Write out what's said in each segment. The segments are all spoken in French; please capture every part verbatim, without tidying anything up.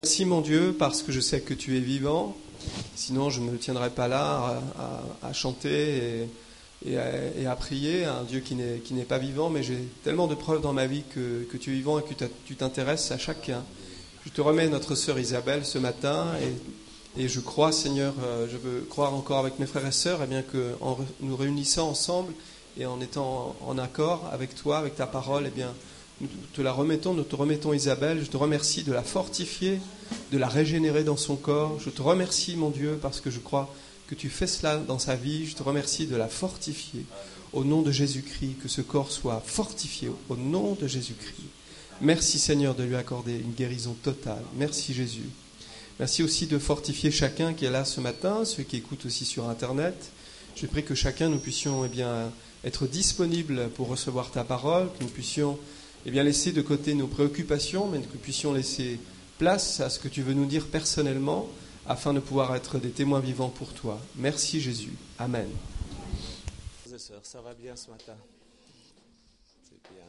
Merci mon Dieu, parce que je sais que tu es vivant, sinon je ne me tiendrais pas là à, à, à chanter et, et, à, et à prier à un Dieu qui n'est, qui n'est pas vivant, mais j'ai tellement de preuves dans ma vie que, que tu es vivant et que tu t'intéresses à chacun. Je te remets notre sœur Isabelle ce matin et, et je crois, Seigneur, je veux croire encore avec mes frères et sœurs, eh bien que en nous réunissant ensemble et en étant en accord avec toi, avec ta parole, eh bien nous te la remettons, nous te remettons Isabelle. Je te remercie de la fortifier, de la régénérer dans son corps. Je te remercie, mon Dieu, parce que je crois que tu fais cela dans sa vie. Je te remercie de la fortifier. Au nom de Jésus-Christ, que ce corps soit fortifié. Au nom de Jésus-Christ. Merci, Seigneur, de lui accorder une guérison totale. Merci, Jésus. Merci aussi de fortifier chacun qui est là ce matin, ceux qui écoutent aussi sur Internet. Je prie que chacun, nous puissions eh bien, être disponibles pour recevoir ta parole, que nous puissions Eh bien, laisser de côté nos préoccupations, mais que nous puissions laisser place à ce que tu veux nous dire personnellement, afin de pouvoir être des témoins vivants pour toi. Merci Jésus. Amen. Frères et sœurs, ça va bien ce matin? C'est bien.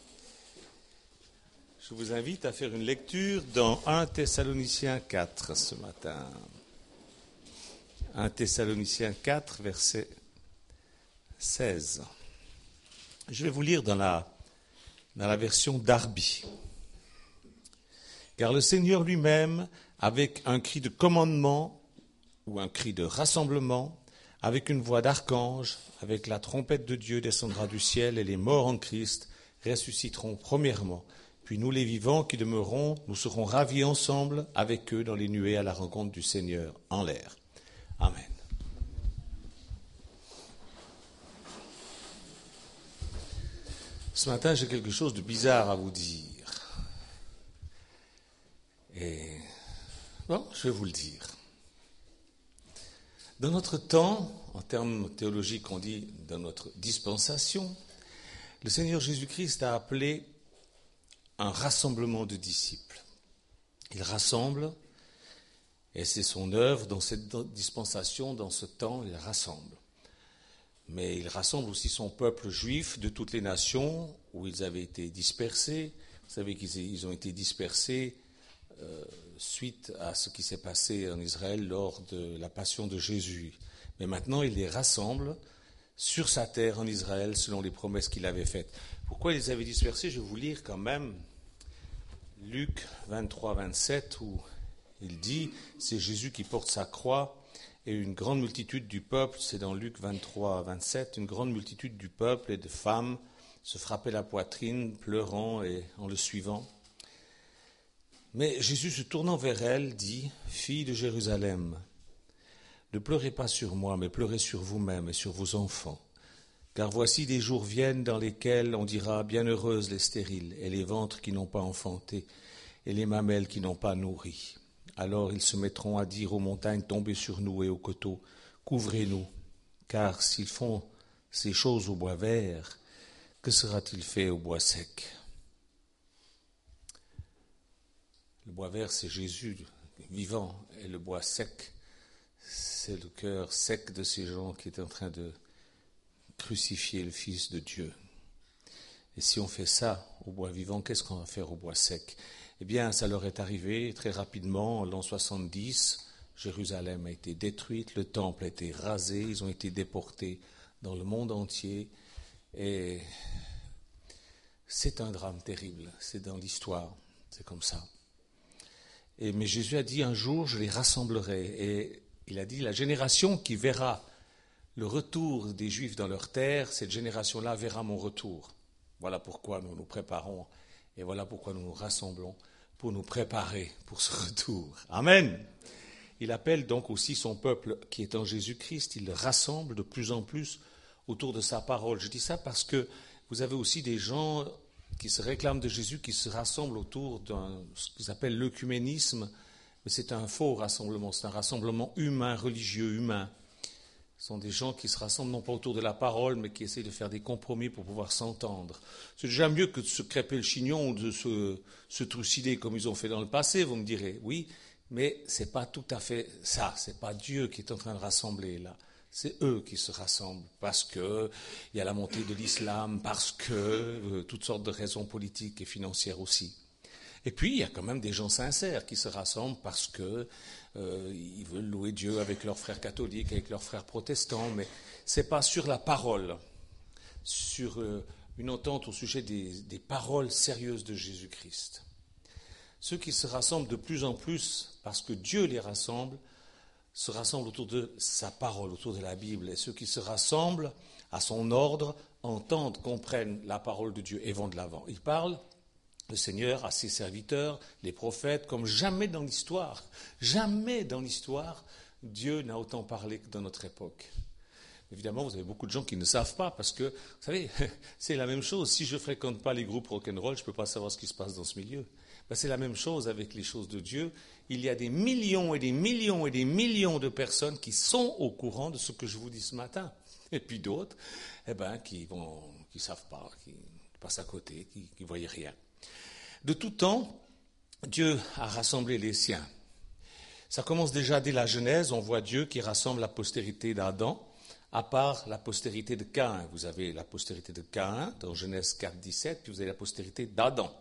Je vous invite à faire une lecture dans premier Thessaloniciens quatre ce matin. premier Thessaloniciens quatre, verset seize. Je vais vous lire dans la dans la version Darby. Car le Seigneur lui-même, avec un cri de commandement ou un cri de rassemblement, avec une voix d'archange, avec la trompette de Dieu descendra du ciel et les morts en Christ ressusciteront premièrement. Puis nous les vivants qui demeurons, nous serons ravis ensemble avec eux dans les nuées à la rencontre du Seigneur en l'air. Amen. Ce matin, j'ai quelque chose de bizarre à vous dire. Et bon, je vais vous le dire. Dans notre temps, en termes théologiques, on dit dans notre dispensation, le Seigneur Jésus-Christ a appelé un rassemblement de disciples. Il rassemble, et c'est son œuvre dans cette dispensation, dans ce temps, il rassemble. Mais il rassemble aussi son peuple juif de toutes les nations où ils avaient été dispersés. Vous savez qu'ils ont été dispersés euh, suite à ce qui s'est passé en Israël lors de la passion de Jésus. Mais maintenant, il les rassemble sur sa terre en Israël selon les promesses qu'il avait faites. Pourquoi il les avait dispersés? Je vais vous lire quand même Luc vingt-trois, vingt-sept où il dit « C'est Jésus qui porte sa croix ». Et une grande multitude du peuple, c'est dans Luc vingt-trois, vingt-sept, une grande multitude du peuple et de femmes se frappaient la poitrine, pleurant et en le suivant. Mais Jésus, se tournant vers elle, dit « Fille de Jérusalem, ne pleurez pas sur moi, mais pleurez sur vous-même et sur vos enfants. Car voici des jours viennent dans lesquels on dira « Bienheureuses les stériles et les ventres qui n'ont pas enfanté et les mamelles qui n'ont pas nourri. » Alors ils se mettront à dire aux montagnes, tombez sur nous et aux coteaux, couvrez-nous. Car s'ils font ces choses au bois vert, que sera-t-il fait au bois sec? Le bois vert, c'est Jésus vivant, et le bois sec, c'est le cœur sec de ces gens qui est en train de crucifier le Fils de Dieu. Et si on fait ça au bois vivant, qu'est-ce qu'on va faire au bois sec? Eh bien, ça leur est arrivé très rapidement, en l'an soixante-dix, Jérusalem a été détruite, le temple a été rasé, ils ont été déportés dans le monde entier, et c'est un drame terrible, c'est dans l'histoire, c'est comme ça. Et, mais Jésus a dit un jour, je les rassemblerai, et il a dit, la génération qui verra le retour des Juifs dans leur terre, cette génération-là verra mon retour. Voilà pourquoi nous nous préparons, et voilà pourquoi nous nous rassemblons, pour nous préparer pour ce retour. Amen. Il appelle donc aussi son peuple qui est en Jésus-Christ, il le rassemble de plus en plus autour de sa parole. Je dis ça parce que vous avez aussi des gens qui se réclament de Jésus, qui se rassemblent autour de ce qu'ils appellent l'œcuménisme, mais c'est un faux rassemblement, c'est un rassemblement humain, religieux, humain. Ce sont des gens qui se rassemblent non pas autour de la parole, mais qui essaient de faire des compromis pour pouvoir s'entendre. C'est déjà mieux que de se crêper le chignon ou de se, se trucider comme ils ont fait dans le passé, vous me direz. Oui, mais ce n'est pas tout à fait ça. Ce n'est pas Dieu qui est en train de rassembler là. C'est eux qui se rassemblent parce qu'il y a la montée de l'islam, parce que euh, toutes sortes de raisons politiques et financières aussi. Et puis, il y a quand même des gens sincères qui se rassemblent parce que euh, ils veulent louer Dieu avec leurs frères catholiques, avec leurs frères protestants, mais ce n'est pas sur la parole, sur euh, une entente au sujet des, des paroles sérieuses de Jésus-Christ. Ceux qui se rassemblent de plus en plus, parce que Dieu les rassemble, se rassemblent autour de sa parole, autour de la Bible. Et ceux qui se rassemblent à son ordre entendent, comprennent la parole de Dieu et vont de l'avant. Il parle, le Seigneur, à ses serviteurs, les prophètes, comme jamais dans l'histoire. Jamais dans l'histoire, Dieu n'a autant parlé que dans notre époque. Évidemment, vous avez beaucoup de gens qui ne savent pas, parce que, vous savez, c'est la même chose. Si je ne fréquente pas les groupes rock'n'roll, je ne peux pas savoir ce qui se passe dans ce milieu. Ben, c'est la même chose avec les choses de Dieu. Il y a des millions et des millions et des millions de personnes qui sont au courant de ce que je vous dis ce matin. Et puis d'autres, eh ben, qui vont, qui savent pas, qui passent à côté, qui ne voient rien. De tout temps, Dieu a rassemblé les siens. Ça commence déjà dès la Genèse. On voit Dieu qui rassemble la postérité d'Adam, à part la postérité de Caïn. Vous avez la postérité de Caïn dans Genèse quatre, dix-sept, puis vous avez la postérité d'Adam.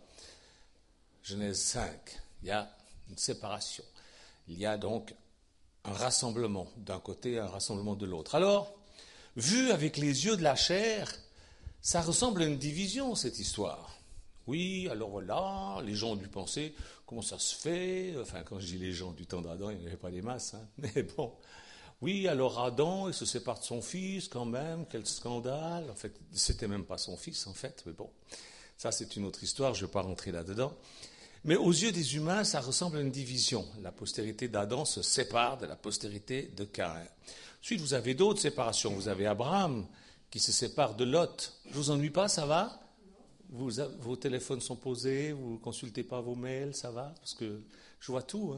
Genèse cinq, il y a une séparation. Il y a donc un rassemblement d'un côté et un rassemblement de l'autre. Alors, vu avec les yeux de la chair, ça ressemble à une division, cette histoire. Oui, alors voilà, les gens ont dû penser, comment ça se fait? Enfin, quand je dis les gens du temps d'Adam, il n'y avait pas des masses, hein, mais bon. Oui, alors Adam, il se sépare de son fils quand même, quel scandale. En fait, c'était même pas son fils, en fait, mais bon. Ça, c'est une autre histoire, je ne vais pas rentrer là-dedans. Mais aux yeux des humains, ça ressemble à une division. La postérité d'Adam se sépare de la postérité de Caïn. Ensuite, vous avez d'autres séparations. Vous avez Abraham qui se sépare de Lot. Je vous ennuie pas, ça va? vous, Vos téléphones sont posés, vous ne consultez pas vos mails, ça va? Parce que je vois tout,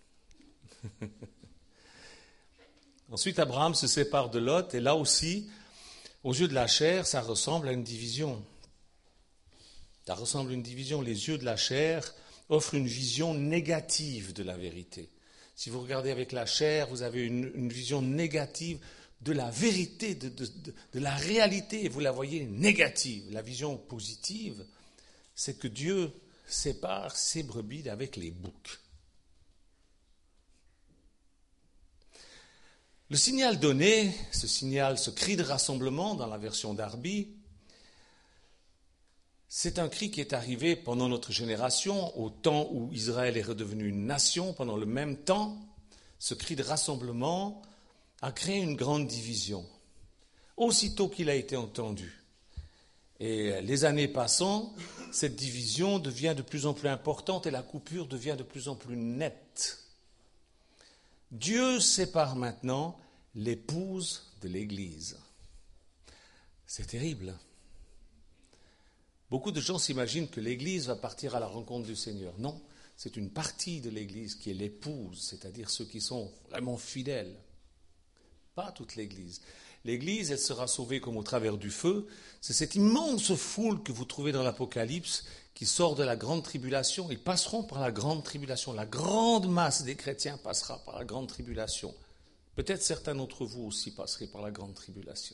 hein. Ensuite, Abraham se sépare de Lot, et là aussi, aux yeux de la chair, ça ressemble à une division. Ça ressemble à une division. Les yeux de la chair offrent une vision négative de la vérité. Si vous regardez avec la chair, vous avez une, une vision négative de la vérité, de, de, de, de la réalité, et vous la voyez négative. La vision positive, c'est que Dieu sépare ses brebis avec les boucs. Le signal donné, ce signal, ce cri de rassemblement dans la version Darby, c'est un cri qui est arrivé pendant notre génération, au temps où Israël est redevenu une nation. Pendant le même temps, ce cri de rassemblement a créé une grande division, aussitôt qu'il a été entendu. Et les années passant, cette division devient de plus en plus importante et la coupure devient de plus en plus nette. Dieu sépare maintenant l'épouse de l'Église. C'est terrible. Beaucoup de gens s'imaginent que l'Église va partir à la rencontre du Seigneur. Non, c'est une partie de l'Église qui est l'épouse, c'est-à-dire ceux qui sont vraiment fidèles. Pas toute l'Église. L'Église, elle sera sauvée comme au travers du feu. C'est cette immense foule que vous trouvez dans l'Apocalypse qui sort de la grande tribulation. Ils passeront par la grande tribulation. La grande masse des chrétiens passera par la grande tribulation. Peut-être certains d'entre vous aussi passerez par la grande tribulation.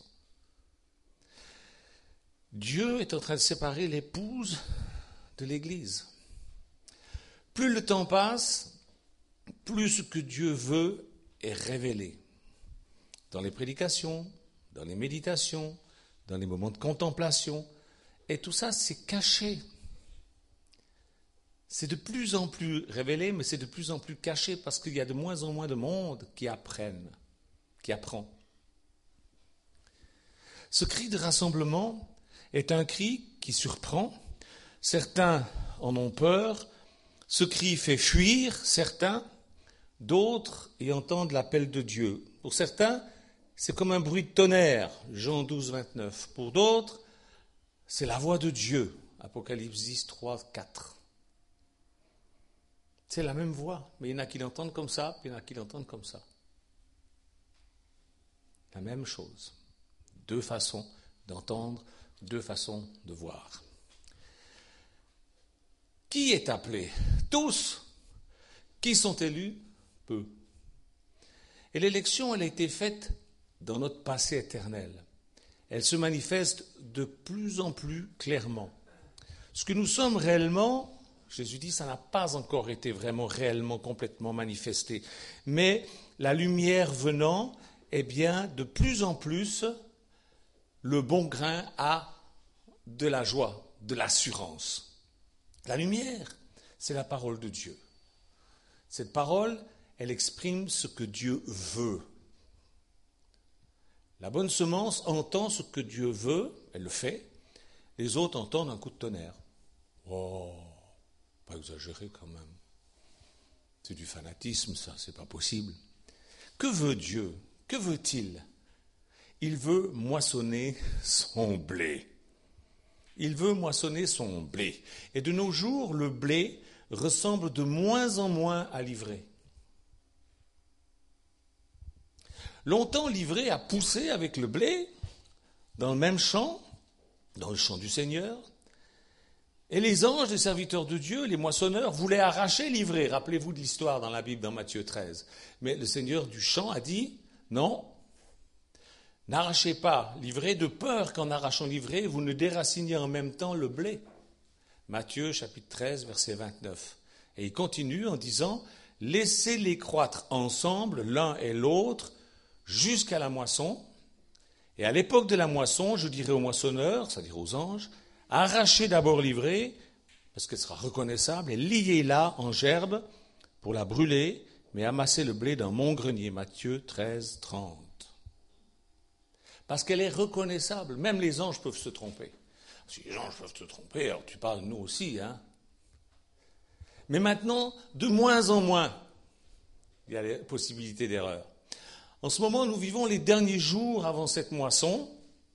Dieu est en train de séparer l'épouse de l'Église. Plus le temps passe, plus ce que Dieu veut est révélé. Dans les prédications, dans les méditations, dans les moments de contemplation. Et tout ça, c'est caché. C'est de plus en plus révélé, mais c'est de plus en plus caché parce qu'il y a de moins en moins de monde qui apprennent, qui apprend. Ce cri de rassemblement est un cri qui surprend. Certains en ont peur. Ce cri fait fuir certains. D'autres y entendent l'appel de Dieu. Pour certains, c'est comme un bruit de tonnerre, Jean douze, vingt-neuf. Pour d'autres, c'est la voix de Dieu, Apocalypse dix, trois, quatre. C'est la même voix, mais il y en a qui l'entendent comme ça, puis il y en a qui l'entendent comme ça. La même chose. Deux façons d'entendre, deux façons de voir. Qui est appelé? Tous. Qui sont élus? Peu. Et l'élection, elle a été faite dans notre passé éternel. Elle se manifeste de plus en plus clairement. Ce que nous sommes réellement, Jésus dit, ça n'a pas encore été vraiment, réellement, complètement manifesté. Mais la lumière venant, eh bien, de plus en plus, le bon grain a de la joie, de l'assurance. La lumière, c'est la parole de Dieu. Cette parole, elle exprime ce que Dieu veut. La bonne semence entend ce que Dieu veut, elle le fait. Les autres entendent un coup de tonnerre. Oh, pas exagéré quand même. C'est du fanatisme, ça, c'est pas possible. Que veut Dieu? Que veut-il? Il veut moissonner son blé. Il veut moissonner son blé. Et de nos jours, le blé ressemble de moins en moins à l'ivraie. Longtemps, l'ivraie a poussé avec le blé dans le même champ, dans le champ du Seigneur. Et les anges, les serviteurs de Dieu, les moissonneurs, voulaient arracher l'ivraie. Rappelez-vous de l'histoire dans la Bible, dans Matthieu treize. Mais le Seigneur du champ a dit, non, n'arrachez pas l'ivraie de peur qu'en arrachant l'ivraie, vous ne déraciniez en même temps le blé. Matthieu chapitre treize, verset vingt-neuf. Et il continue en disant, laissez-les croître ensemble, l'un et l'autre, jusqu'à la moisson. Et à l'époque de la moisson, je dirai aux moissonneurs, c'est-à-dire aux anges, arrachez d'abord l'ivraie, parce qu'elle sera reconnaissable, et liez-la en gerbe pour la brûler, mais amassez le blé dans mon grenier. Matthieu treize, trente. Parce qu'elle est reconnaissable. Même les anges peuvent se tromper. Si les anges peuvent se tromper, alors tu parles de nous aussi, hein. Mais maintenant, de moins en moins, il y a les possibilités d'erreur. En ce moment, nous vivons les derniers jours avant cette moisson.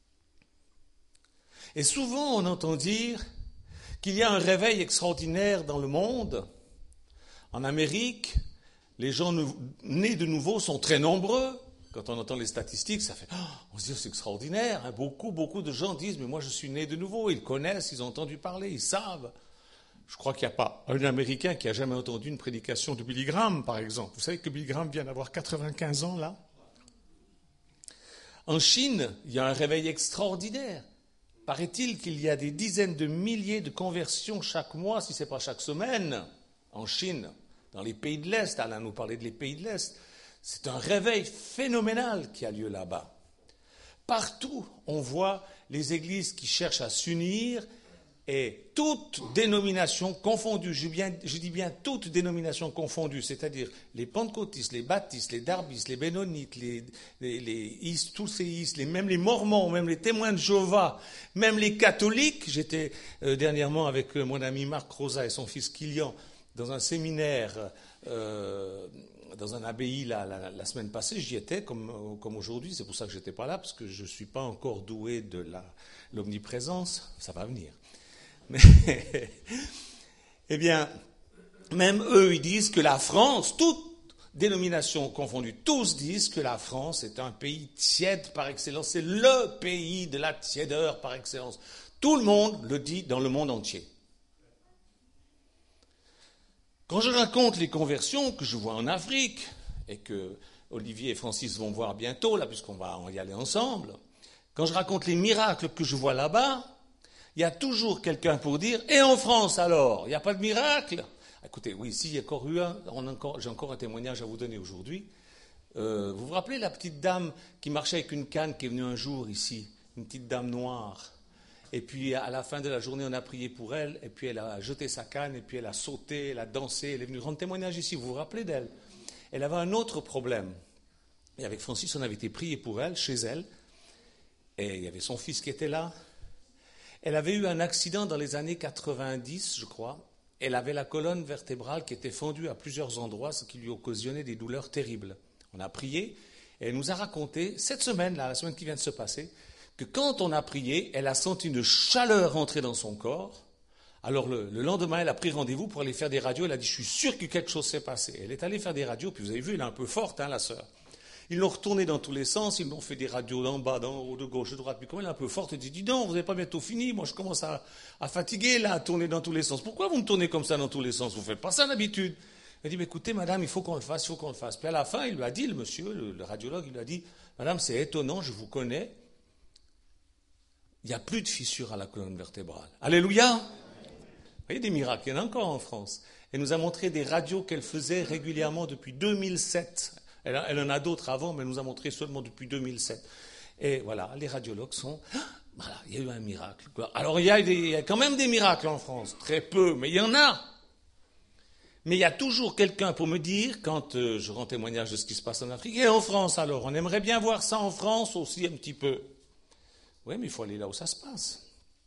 Et souvent, on entend dire qu'il y a un réveil extraordinaire dans le monde. En Amérique, les gens nés de nouveau sont très nombreux. Quand on entend les statistiques, ça fait oh, on se dit c'est extraordinaire. Hein. Beaucoup, beaucoup de gens disent mais moi je suis né de nouveau. Ils connaissent, ils ont entendu parler, ils savent. Je crois qu'il n'y a pas un Américain qui a jamais entendu une prédication de Billy Graham, par exemple. Vous savez que Billy Graham vient d'avoir quatre-vingt-quinze ans là. En Chine, il y a un réveil extraordinaire. Paraît-il qu'il y a des dizaines de milliers de conversions chaque mois, si ce n'est pas chaque semaine, en Chine, dans les pays de l'Est. Alain nous parlait de les pays de l'Est. C'est un réveil phénoménal qui a lieu là-bas. Partout, on voit les églises qui cherchent à s'unir et toutes dénominations confondues, je, bien, je dis bien toutes dénominations confondues, c'est-à-dire les pentecôtistes, les baptistes, les darbistes, les bénonites, les, les, les is, tous ces is, les, même les mormons, même les témoins de Jéhovah, même les catholiques. J'étais euh, dernièrement avec euh, mon ami Marc Rosa et son fils Kilian dans un séminaire euh, dans un abbaye la, la, la semaine passée. J'y étais comme, comme aujourd'hui, c'est pour ça que je n'étais pas là, parce que je ne suis pas encore doué de la, l'omniprésence, ça va venir. Mais, eh bien, même eux, ils disent que la France, toutes dénominations confondues, tous disent que la France est un pays tiède par excellence. C'est le pays de la tiédeur par excellence. Tout le monde le dit dans le monde entier. Quand je raconte les conversions que je vois en Afrique, et que Olivier et Francis vont voir bientôt, là, puisqu'on va y aller ensemble, quand je raconte les miracles que je vois là-bas, il y a toujours quelqu'un pour dire « Et en France alors? Il n'y a pas de miracle ?» Écoutez, oui, ici, il y a encore eu un, on a encore, j'ai encore un témoignage à vous donner aujourd'hui. Euh, vous vous rappelez la petite dame qui marchait avec une canne qui est venue un jour ici, une petite dame noire? Et puis à la fin de la journée, on a prié pour elle, et puis elle a jeté sa canne, et puis elle a sauté, elle a dansé, elle est venue rendre témoignage ici, vous vous rappelez d'elle? Elle avait un autre problème. Et avec Francis, on avait été prié pour elle, chez elle, et il y avait son fils qui était là. Elle avait eu un accident dans les années quatre-vingt-dix, je crois. Elle avait la colonne vertébrale qui était fendue à plusieurs endroits, ce qui lui occasionnait des douleurs terribles. On a prié, et elle nous a raconté, cette semaine, là, la semaine qui vient de se passer, que quand on a prié, elle a senti une chaleur entrer dans son corps. Alors le, le lendemain, elle a pris rendez-vous pour aller faire des radios. Elle a dit, je suis sûre que quelque chose s'est passé. Elle est allée faire des radios, puis vous avez vu, elle est un peu forte, hein, la sœur. Ils l'ont retournée dans tous les sens, ils l'ont fait des radios d'en bas, d'en haut, de gauche, de droite. Puis comme elle est un peu forte, elle dit, dis donc, vous n'avez pas bientôt fini, moi je commence à, à fatiguer là, à tourner dans tous les sens. Pourquoi vous me tournez comme ça dans tous les sens? Vous ne faites pas ça d'habitude. Elle dit, mais écoutez madame, il faut qu'on le fasse, il faut qu'on le fasse. Puis à la fin, il lui a dit, le monsieur, le, le radiologue, il lui a dit, madame, c'est étonnant, je vous connais. Il n'y a plus de fissure à la colonne vertébrale. Alléluia! Vous voyez, des miracles, il y en a encore en France. Elle nous a montré des radios qu'elle faisait régulièrement depuis deux mille sept. Elle, elle en a d'autres avant, mais elle nous a montré seulement depuis deux mille sept. Et voilà, les radiologues sont... Voilà, il y a eu un miracle. Alors, il y, a des, il y a quand même des miracles en France. Très peu, mais il y en a. Mais il y a toujours quelqu'un pour me dire, quand euh, je rends témoignage de ce qui se passe en Afrique, et en France alors, on aimerait bien voir ça en France aussi un petit peu. Oui, mais il faut aller là où ça se passe.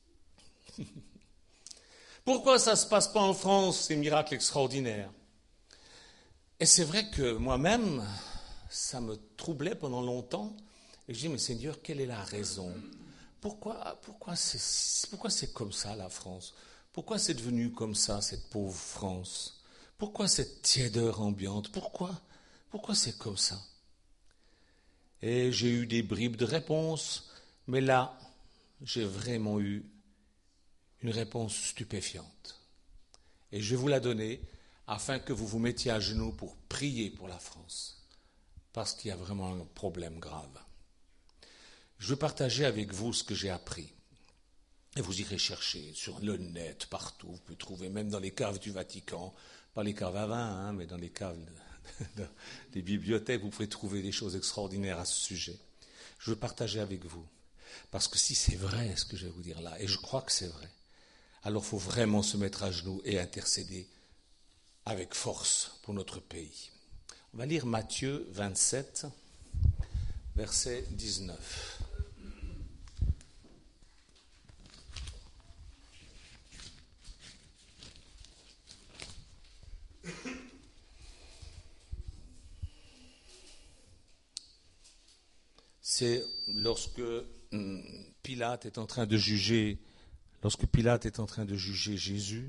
Pourquoi ça ne se passe pas en France, ces miracles extraordinaires? Et c'est vrai que moi-même, ça me troublait pendant longtemps. Et je dis, mais Seigneur, quelle est la raison? Pourquoi, pourquoi, c'est, pourquoi c'est comme ça, la France? Pourquoi c'est devenu comme ça, cette pauvre France? Pourquoi cette tiédeur ambiante? Pourquoi? Pourquoi c'est comme ça? Et j'ai eu des bribes de réponses, mais là, j'ai vraiment eu une réponse stupéfiante. Et je vais vous la donner afin que vous vous mettiez à genoux pour prier pour la France, parce qu'il y a vraiment un problème grave. Je veux partager avec vous ce que j'ai appris. Et vous irez chercher sur le net, partout. Vous pouvez trouver, même dans les caves du Vatican, pas les caves à vin, hein, mais dans les caves de, de, des bibliothèques, vous pouvez trouver des choses extraordinaires à ce sujet. Je veux partager avec vous. Parce que si c'est vrai ce que je vais vous dire là, et je crois que c'est vrai, alors il faut vraiment se mettre à genoux et intercéder avec force pour notre pays. On va lire Matthieu vingt-sept, verset dix-neuf. C'est lorsque Pilate est en train de juger, lorsque Pilate est en train de juger Jésus.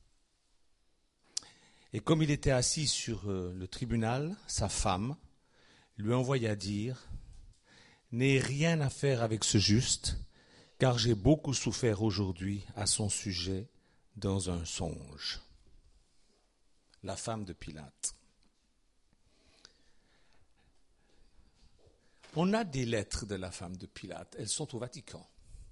Et comme il était assis sur le tribunal, sa femme lui envoya dire « N'aie rien à faire avec ce juste, car j'ai beaucoup souffert aujourd'hui à son sujet dans un songe. » La femme de Pilate. On a des lettres de la femme de Pilate, elles sont au Vatican.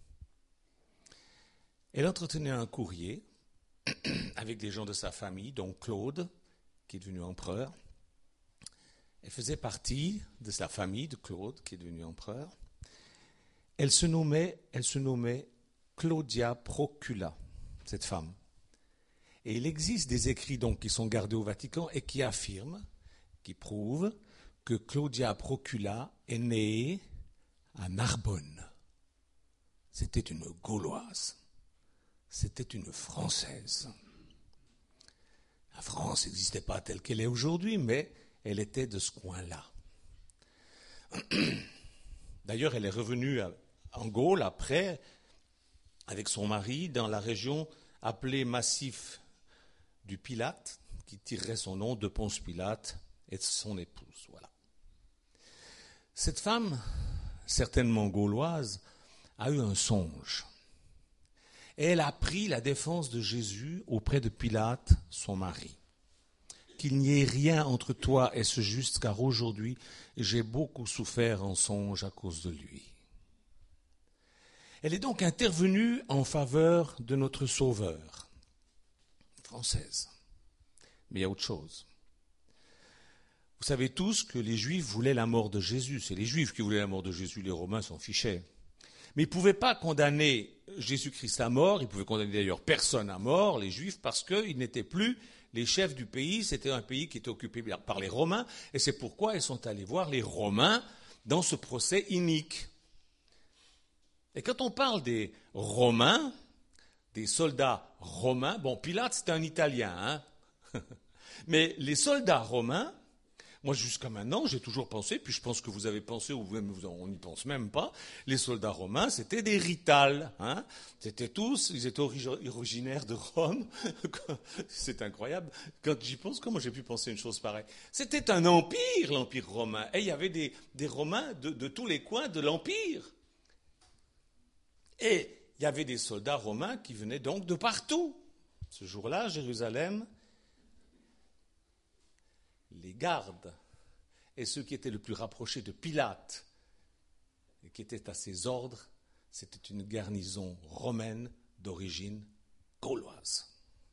Elle entretenait un courrier avec des gens de sa famille, dont Claude, qui est devenu empereur. Elle faisait partie de sa famille de Claude, qui est devenu empereur. Elle se nommait, elle se nommait Claudia Procula, cette femme. Et il existe des écrits donc qui sont gardés au Vatican et qui affirment, qui prouvent que Claudia Procula est née à Narbonne. C'était une Gauloise. C'était une Française. La France n'existait pas telle qu'elle est aujourd'hui, mais elle était de ce coin-là. D'ailleurs, elle est revenue en Gaule après, avec son mari, dans la région appelée Massif du Pilate, qui tirerait son nom de Ponce Pilate et de son épouse. Voilà. Cette femme, certainement gauloise, a eu un songe. Et elle a pris la défense de Jésus auprès de Pilate, son mari. Qu'il n'y ait rien entre toi et ce juste, car aujourd'hui, j'ai beaucoup souffert en songe à cause de lui. Elle est donc intervenue en faveur de notre Sauveur, française. Mais il y a autre chose. Vous savez tous que les Juifs voulaient la mort de Jésus. C'est les Juifs qui voulaient la mort de Jésus, les Romains s'en fichaient. Mais ils ne pouvaient pas condamner Jésus-Christ à mort, ils pouvaient condamner d'ailleurs personne à mort, les Juifs, parce qu'ils n'étaient plus les chefs du pays, c'était un pays qui était occupé par les Romains, et c'est pourquoi ils sont allés voir les Romains dans ce procès inique. Et quand on parle des Romains, des soldats romains, bon, Pilate c'était un Italien, hein, mais les soldats romains, moi, jusqu'à maintenant, j'ai toujours pensé, puis je pense que vous avez pensé, ou même on n'y pense même pas, les soldats romains, c'était des ritales. Hein, c'était tous, ils étaient originaires de Rome. C'est incroyable. Quand j'y pense, comment j'ai pu penser une chose pareille? C'était un empire, l'empire romain. Et il y avait des, des Romains de, de tous les coins de l'empire. Et il y avait des soldats romains qui venaient donc de partout. Ce jour-là, Jérusalem, les gardes et ceux qui étaient le plus rapprochés de Pilate et qui étaient à ses ordres, c'était une garnison romaine d'origine gauloise.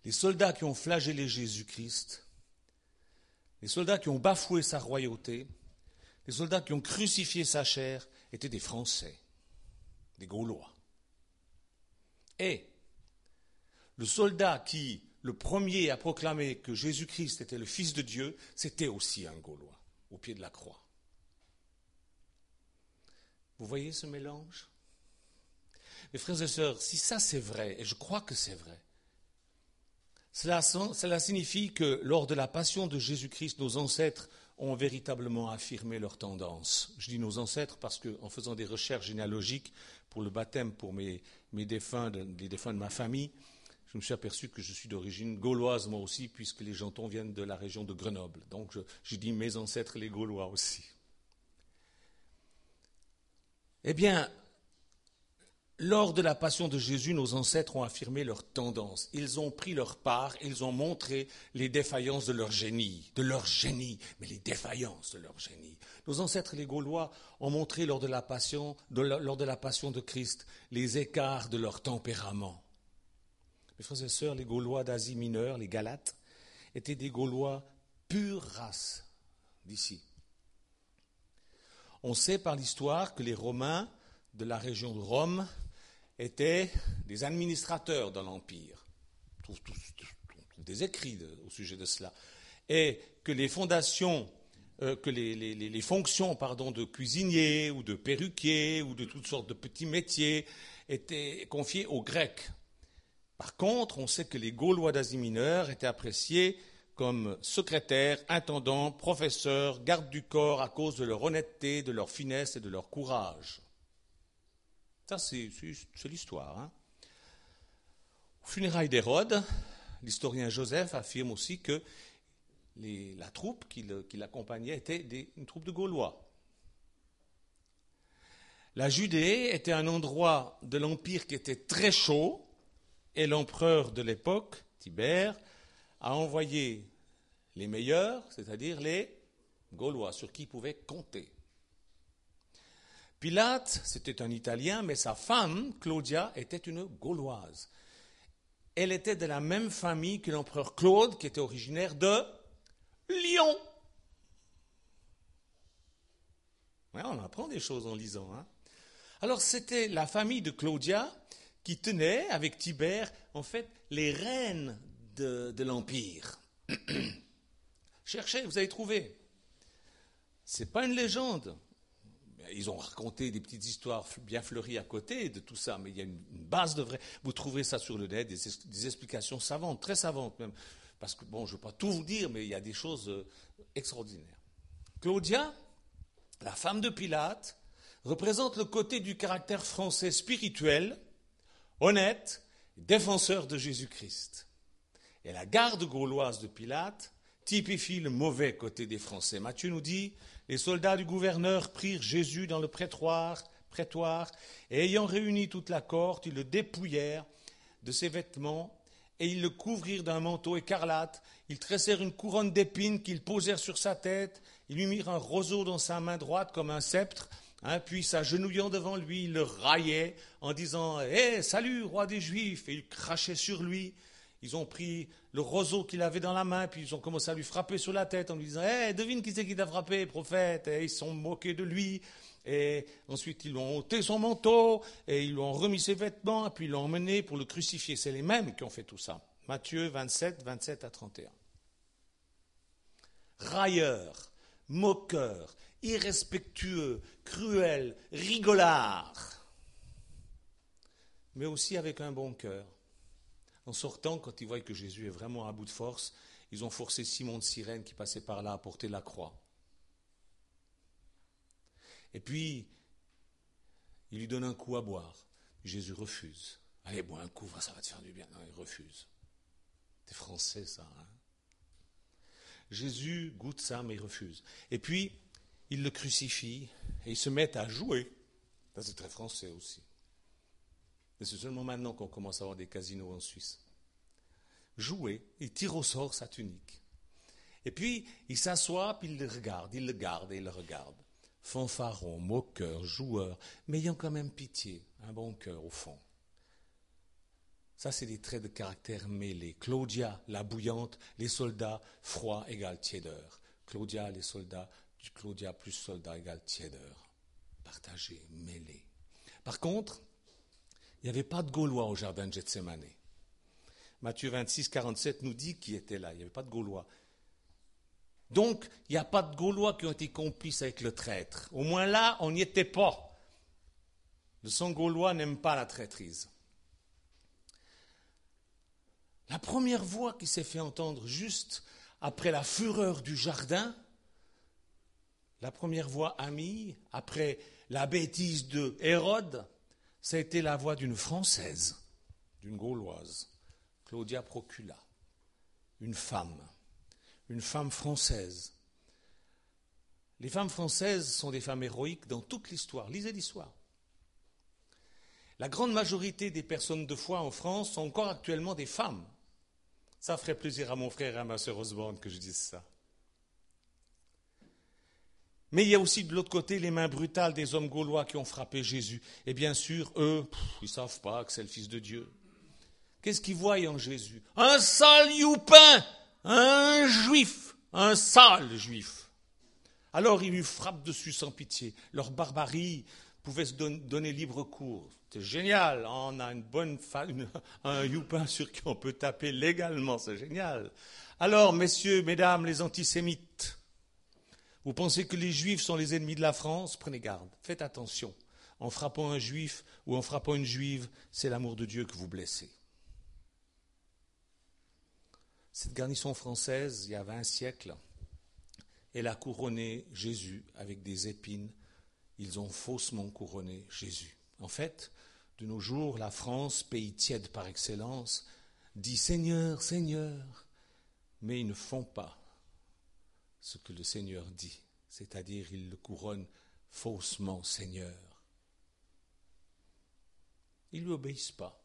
les soldats qui ont flagellé Jésus-Christ, les soldats qui ont bafoué sa royauté, les soldats qui ont crucifié sa chair étaient des Français, des Gaulois. Et le soldat qui, le premier à proclamer que Jésus-Christ était le Fils de Dieu, c'était aussi un Gaulois, au pied de la croix. Vous voyez ce mélange ? Mes frères et sœurs, si ça c'est vrai, et je crois que c'est vrai, cela, cela signifie que lors de la passion de Jésus-Christ, nos ancêtres ont véritablement affirmé leur tendance. Je dis nos ancêtres parce qu'en faisant des recherches généalogiques pour le baptême pour mes, mes défunts, les défunts de ma famille, je me suis aperçu que je suis d'origine gauloise moi aussi, puisque les Jantons viennent de la région de Grenoble. Donc je, je dis mes ancêtres les Gaulois aussi. Eh bien, lors de la passion de Jésus, nos ancêtres ont affirmé leur tendance. Ils ont pris leur part, ils ont montré les défaillances de leur génie, de leur génie, mais les défaillances de leur génie. Nos ancêtres, les Gaulois, ont montré lors de la passion de, lors de la passion de Christ les écarts de leur tempérament. Mes frères et sœurs, les Gaulois d'Asie mineure, les Galates, étaient des Gaulois pure race d'ici. On sait par l'histoire que les Romains de la région de Rome étaient des administrateurs dans l'Empire. On trouve, on trouve des écrits de, au sujet de cela. Et que les fondations, euh, que les, les, les fonctions pardon, de cuisinier ou de perruquier ou de toutes sortes de petits métiers étaient confiées aux Grecs. Par contre, on sait que les Gaulois d'Asie mineure étaient appréciés comme secrétaires, intendants, professeurs, gardes du corps à cause de leur honnêteté, de leur finesse et de leur courage. Ça, c'est, c'est, c'est l'histoire. Hein. Au funérailles d'Hérode, l'historien Joseph affirme aussi que les, la troupe qui, le, qui l'accompagnait était des, une troupe de Gaulois. La Judée était un endroit de l'Empire qui était très chaud, et l'empereur de l'époque, Tibère, a envoyé les meilleurs, c'est-à-dire les Gaulois, sur qui il pouvait compter. Pilate, c'était un Italien, mais sa femme, Claudia, était une Gauloise. Elle était de la même famille que l'empereur Claude, qui était originaire de Lyon. Ouais, on apprend des choses en lisant. Hein. Alors, c'était la famille de Claudia qui tenait, avec Tibère, en fait, les rênes de, de l'Empire. Cherchez, vous allez trouver. Ce n'est pas une légende. Ils ont raconté des petites histoires bien fleuries à côté de tout ça, mais il y a une, une base de vrai. Vous trouverez ça sur le net, des, des explications savantes, très savantes même. Parce que, bon, je ne veux pas tout vous dire, mais il y a des choses euh, extraordinaires. Claudia, la femme de Pilate, représente le côté du caractère français spirituel, honnête, défenseur de Jésus-Christ. Et la garde gauloise de Pilate typifie le mauvais côté des Français. Matthieu nous dit, les soldats du gouverneur prirent Jésus dans le prétoire, prétoire et ayant réuni toute la cohorte, ils le dépouillèrent de ses vêtements et ils le couvrirent d'un manteau écarlate. Ils tressèrent une couronne d'épines qu'ils posèrent sur sa tête. Ils lui mirent un roseau dans sa main droite comme un sceptre. Hein, puis s'agenouillant devant lui, il le raillait en disant « Hé, hey, salut, roi des Juifs !» Et ils crachaient sur lui. Ils ont pris le roseau qu'il avait dans la main, puis ils ont commencé à lui frapper sur la tête en lui disant « Hé, hey, devine qui c'est qui t'a frappé, prophète !» Et ils se sont moqués de lui. Et ensuite, ils lui ont ôté son manteau, et ils lui ont remis ses vêtements, et puis ils l'ont emmené pour le crucifier. C'est les mêmes qui ont fait tout ça. Matthieu vingt-sept, vingt-sept à trente et un. Railleur, moqueur, irrespectueux, cruel, rigolard, mais aussi avec un bon cœur. En sortant, quand ils voient que Jésus est vraiment à bout de force, ils ont forcé Simon de Cyrène qui passait par là à porter la croix. Et puis, il lui donne un coup à boire. Jésus refuse. Allez, bois un coup, ça va te faire du bien. Non, il refuse. C'est français, ça. Hein. Jésus goûte ça, mais il refuse. Et puis, il le crucifie et ils se mettent à jouer. Ça, c'est très français aussi. Mais c'est seulement maintenant qu'on commence à avoir des casinos en Suisse. Jouer, il tire au sort sa tunique. Et puis, il s'assoit, puis il le regarde, il le garde et il le regarde. Fanfaron, moqueur, joueur, mais ayant quand même pitié, un bon cœur au fond. Ça, c'est des traits de caractère mêlés. Claudia, la bouillante, les soldats, froid égale tiédeur. Claudia, les soldats, Claudia plus soldat égale tiédeur. Partagé, mêlé. Par contre, il n'y avait pas de Gaulois au jardin de Gethsémane. Matthieu vingt-six, quarante-sept nous dit qui était là. Il n'y avait pas de Gaulois. Donc, il n'y a pas de Gaulois qui ont été complices avec le traître. Au moins là, on n'y était pas. Le sang gaulois n'aime pas la traîtrise. La première voix qui s'est fait entendre juste après la fureur du jardin, la première voix amie, après la bêtise de Hérode, ça a été la voix d'une Française, d'une Gauloise, Claudia Procula, une femme, une femme française. Les femmes françaises sont des femmes héroïques dans toute l'histoire. Lisez l'histoire. La grande majorité des personnes de foi en France sont encore actuellement des femmes. Ça ferait plaisir à mon frère et à ma sœur Osborne que je dise ça. Mais il y a aussi de l'autre côté les mains brutales des hommes gaulois qui ont frappé Jésus. Et bien sûr, eux, pff, ils ne savent pas que c'est le Fils de Dieu. Qu'est-ce qu'ils voient en Jésus? Un sale youpin, un juif, un sale juif. Alors ils lui frappent dessus sans pitié. Leur barbarie pouvait se don- donner libre cours. C'est génial, on a une bonne fa- une, un youpin sur qui on peut taper légalement, c'est génial. Alors, messieurs, mesdames, les antisémites, vous pensez que les juifs sont les ennemis de la France? Prenez garde, faites attention. En frappant un juif ou en frappant une juive, c'est l'amour de Dieu que vous blessez. Cette garnison française, il y a vingt siècles, elle a couronné Jésus avec des épines. Ils ont faussement couronné Jésus. En fait, de nos jours, la France, pays tiède par excellence, dit « Seigneur, Seigneur », mais ils ne font pas ce que le Seigneur dit, c'est-à-dire ils le couronnent faussement Seigneur. Ils ne lui obéissent pas.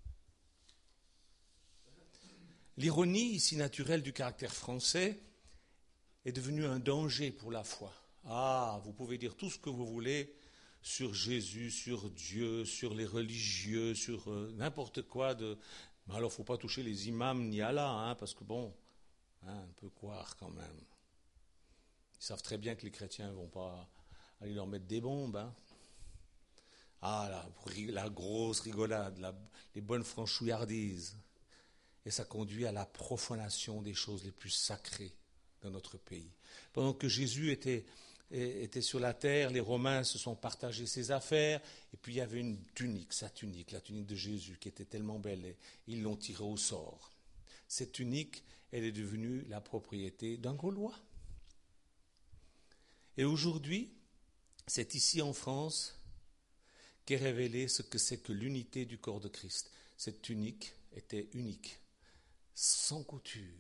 L'ironie, ici naturelle du caractère français, est devenue un danger pour la foi. Ah, vous pouvez dire tout ce que vous voulez sur Jésus, sur Dieu, sur les religieux, sur euh, n'importe quoi. De... Mais alors, il ne faut pas toucher les imams ni Allah, hein, parce que bon, hein, on peut croire quand même. Ils savent très bien que les chrétiens ne vont pas aller leur mettre des bombes. Hein. Ah, la, la grosse rigolade, la, les bonnes franchouillardises. Et ça conduit à la profanation des choses les plus sacrées dans notre pays. Pendant que Jésus était, était sur la terre, les Romains se sont partagés ses affaires, et puis il y avait une tunique, sa tunique, la tunique de Jésus, qui était tellement belle, et ils l'ont tirée au sort. Cette tunique, elle est devenue la propriété d'un Gaulois. Et aujourd'hui, c'est ici en France qu'est révélé ce que c'est que l'unité du corps de Christ. Cette tunique était unique, sans couture.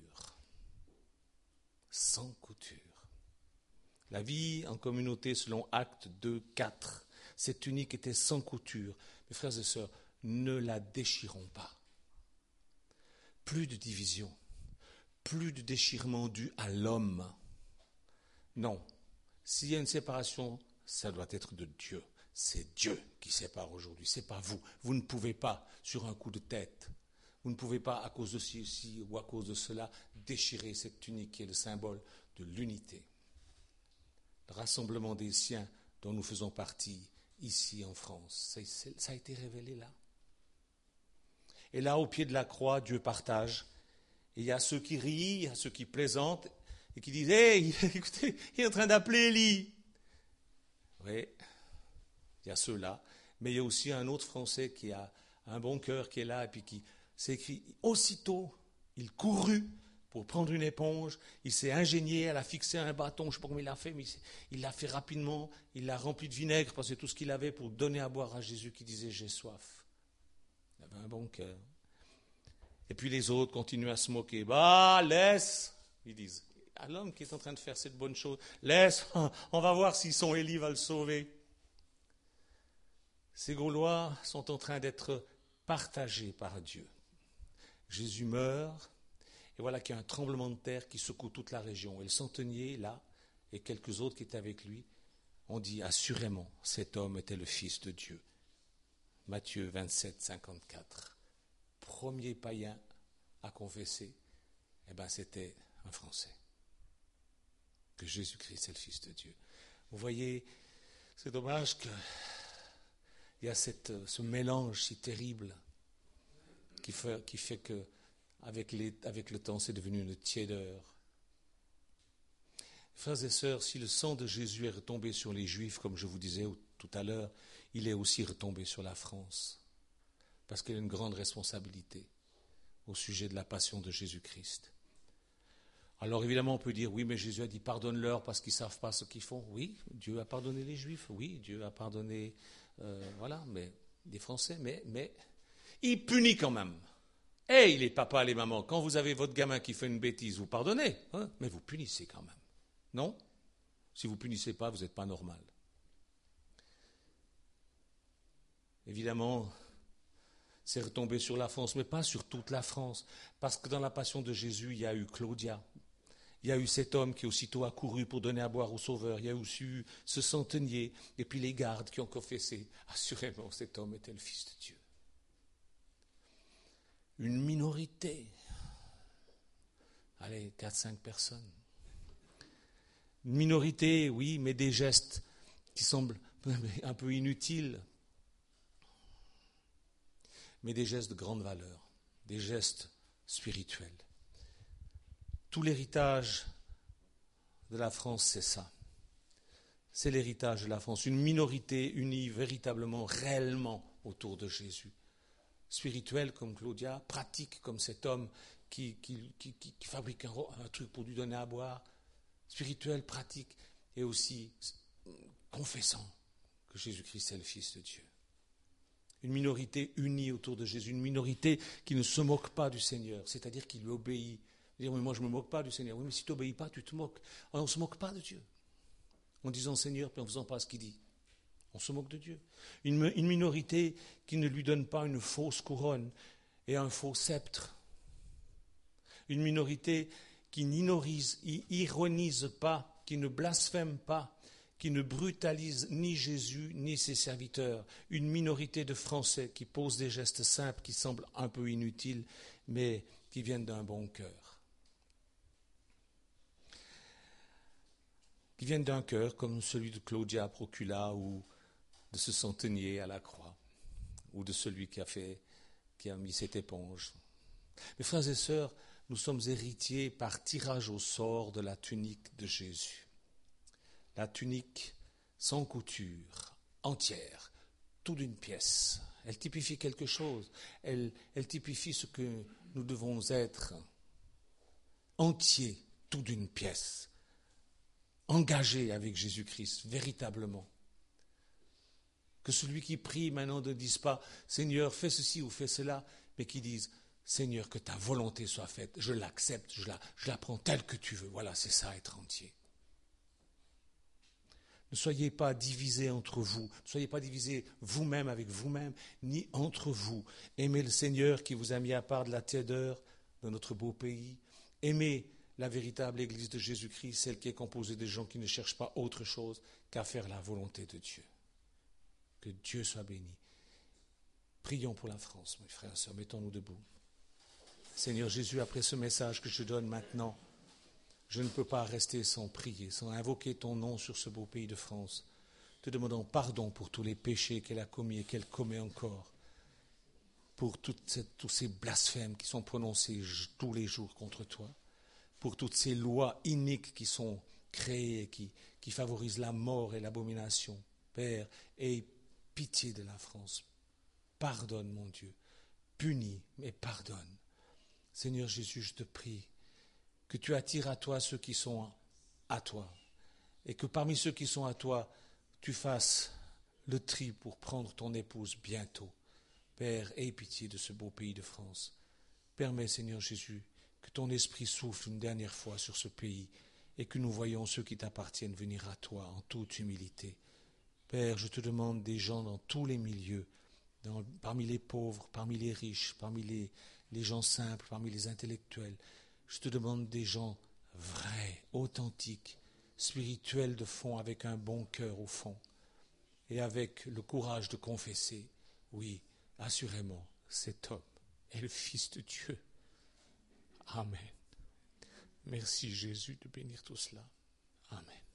Sans couture. La vie en communauté selon Actes deux, quatre, cette tunique était sans couture. Mes frères et sœurs, ne la déchirons pas. Plus de division, plus de déchirement dû à l'homme. Non, s'il y a une séparation, ça doit être de Dieu. C'est Dieu qui sépare aujourd'hui, c'est pas vous. Vous ne pouvez pas, sur un coup de tête, vous ne pouvez pas, à cause de ceci ou à cause de cela, déchirer cette tunique qui est le symbole de l'unité. Le rassemblement des siens dont nous faisons partie ici en France, ça, ça a été révélé là. Et là, au pied de la croix, Dieu partage. Et il y a ceux qui rient, il y a ceux qui plaisantent et qui disent « Hey, écoutez, il est en train d'appeler Élie !» Oui, il y a ceux-là. Mais il y a aussi un autre Français qui a un bon cœur qui est là et puis qui... C'est écrit, aussitôt, il courut pour prendre une éponge, il s'est ingénié, elle a fixé un bâton, je ne sais pas comment il l'a fait, mais il l'a fait rapidement, il l'a rempli de vinaigre, parce que c'est tout ce qu'il avait pour donner à boire à Jésus qui disait « j'ai soif ». Il avait un bon cœur. Et puis les autres continuent à se moquer. « Bah, laisse !» ils disent. À l'homme qui est en train de faire cette bonne chose, « Laisse, on va voir si son Élie va le sauver. » Ces Gaulois sont en train d'être partagés par Dieu. Jésus meurt, et voilà qu'il y a un tremblement de terre qui secoue toute la région. Et le centenier, là, et quelques autres qui étaient avec lui, ont dit assurément, cet homme était le Fils de Dieu. Matthieu vingt-sept, cinquante-quatre. premier païen à confesser, eh ben, c'était un Français. Que Jésus-Christ est le Fils de Dieu. Vous voyez, c'est dommage qu'il y a cette, ce mélange si terrible qui fait, qui fait que, avec, les, avec le temps, c'est devenu une tiédeur. Frères et sœurs, si le sang de Jésus est retombé sur les Juifs, comme je vous disais tout à l'heure, il est aussi retombé sur la France, parce qu'il y a une grande responsabilité au sujet de la passion de Jésus-Christ. Alors évidemment, on peut dire, oui, mais Jésus a dit, pardonne-leur parce qu'ils ne savent pas ce qu'ils font. Oui, Dieu a pardonné les Juifs, oui, Dieu a pardonné, euh, voilà, mais des Français, mais, mais il punit quand même. Et les papas, les mamans, quand vous avez votre gamin qui fait une bêtise, vous pardonnez, hein, mais vous punissez quand même. Non? Si vous ne punissez pas, vous n'êtes pas normal. Évidemment, c'est retombé sur la France, mais pas sur toute la France, parce que dans la passion de Jésus, il y a eu Claudia. Il y a eu cet homme qui aussitôt a couru pour donner à boire au Sauveur. Il y a aussi eu ce centenier, et puis les gardes qui ont confessé. Assurément, cet homme était le Fils de Dieu. Une minorité. Allez, quatre, cinq personnes. Une minorité, oui, mais des gestes qui semblent un peu inutiles, mais des gestes de grande valeur, des gestes spirituels. Tout l'héritage de la France, c'est ça. C'est l'héritage de la France. Une minorité unie véritablement, réellement autour de Jésus. Spirituelle comme Claudia, pratique comme cet homme qui, qui, qui, qui, qui fabrique un, un truc pour lui donner à boire. Spirituelle, pratique et aussi confessant que Jésus-Christ est le Fils de Dieu. Une minorité unie autour de Jésus, une minorité qui ne se moque pas du Seigneur, c'est-à-dire qui lui obéit. Dire, oui, moi je ne me moque pas du Seigneur. Oui, mais si tu n'obéis pas, tu te moques. Alors, on ne se moque pas de Dieu. En disant Seigneur, puis en ne faisant pas ce qu'il dit. On se moque de Dieu. Une, une minorité qui ne lui donne pas une fausse couronne et un faux sceptre. Une minorité qui n'ironise pas, qui ne blasphème pas, qui ne brutalise ni Jésus ni ses serviteurs. Une minorité de Français qui posent des gestes simples qui semblent un peu inutiles, mais qui viennent d'un bon cœur. Qui viennent d'un cœur comme celui de Claudia Procula ou de ce centenier à la croix, ou de celui qui a fait, qui a mis cette éponge. Mes frères et sœurs, nous sommes héritiers par tirage au sort de la tunique de Jésus. La tunique sans couture, entière, tout d'une pièce. Elle typifie quelque chose. Elle, elle typifie ce que nous devons être. Entier, tout d'une pièce. Engagé avec Jésus-Christ, véritablement. Que celui qui prie maintenant ne dise pas « Seigneur, fais ceci ou fais cela », mais qui dise « Seigneur, que ta volonté soit faite, je l'accepte, je la, je la prends telle que tu veux. » Voilà, c'est ça, être entier. Ne soyez pas divisés entre vous, ne soyez pas divisés vous-même avec vous-même, ni entre vous. Aimez le Seigneur qui vous a mis à part de la tiédeur de notre beau pays. Aimez la véritable Église de Jésus-Christ, celle qui est composée de gens qui ne cherchent pas autre chose qu'à faire la volonté de Dieu. Que Dieu soit béni. Prions pour la France, mes frères et sœurs, mettons-nous debout. Seigneur Jésus, après ce message que je donne maintenant, je ne peux pas rester sans prier, sans invoquer ton nom sur ce beau pays de France, te demandant pardon pour tous les péchés qu'elle a commis et qu'elle commet encore, pour toutes ces, tous ces blasphèmes qui sont prononcés tous les jours contre toi, pour toutes ces lois iniques qui sont créées et qui, qui favorisent la mort et l'abomination. Père, aie pitié de la France. Pardonne, mon Dieu. Punis, mais pardonne. Seigneur Jésus, je te prie que tu attires à toi ceux qui sont à toi et que parmi ceux qui sont à toi, tu fasses le tri pour prendre ton épouse bientôt. Père, aie pitié de ce beau pays de France. Permets, Seigneur Jésus, que ton esprit souffle une dernière fois sur ce pays et que nous voyions ceux qui t'appartiennent venir à toi en toute humilité. Père, je te demande des gens dans tous les milieux, dans, parmi les pauvres, parmi les riches, parmi les, les gens simples, parmi les intellectuels. Je te demande des gens vrais, authentiques, spirituels de fond, avec un bon cœur au fond, et avec le courage de confesser, oui, assurément, cet homme est le Fils de Dieu. Amen. Merci Jésus de bénir tout cela. Amen.